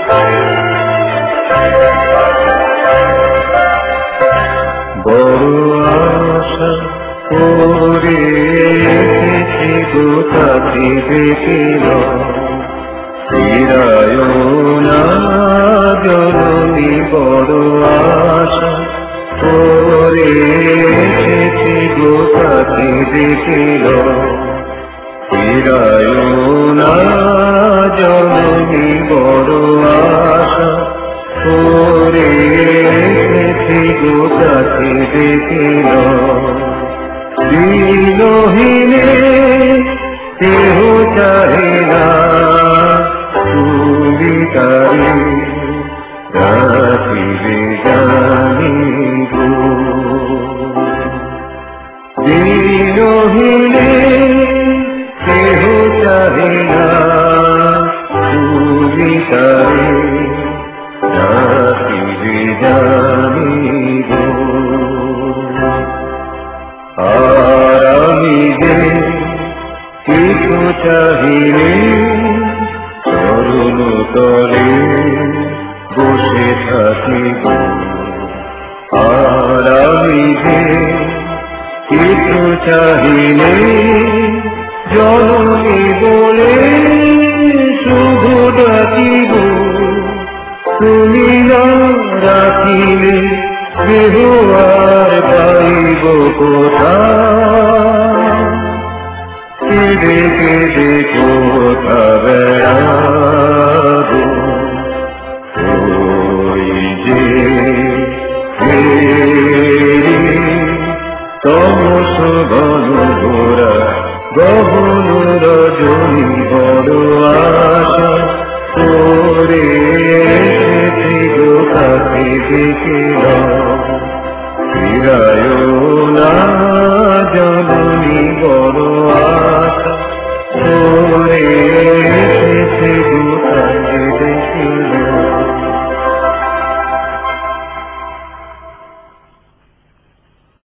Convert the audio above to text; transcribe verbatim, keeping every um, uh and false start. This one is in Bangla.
বড় আশা করে এসেছি গো কাছে দেখিল ফিরায় না জননী। বড় আশা করে এসেছি গো কাছে দেখিল ফিরায় না জননী। বড় আশা করে এসেছি গো কাছে দেখিল দিনহীনে কেহ চাহে না তুমি তারে রাখিবে জানি গো। দিনহীনে কেহ চাহে না তুমি তারে রাখিবে জানি গো। আর আমি যে কিছু চাহিলে চরণ তলে বসে থাকিব। আর আমি যে কিছু চাহিলে জননী বলে শুধু ডাকিব। তুমি না রাখিলে কেহ আর পাইব কোথায়। কেঁদে কেঁদে কোথা বেড়াবো ওই যে তমস ঘন ঘোরা গহন রজনী। বড় আশা করে এসেছি গো কাছে দেখিল ফিরায় না জননী। বড় আশা করে এসেছি গো কাছে দেখিল।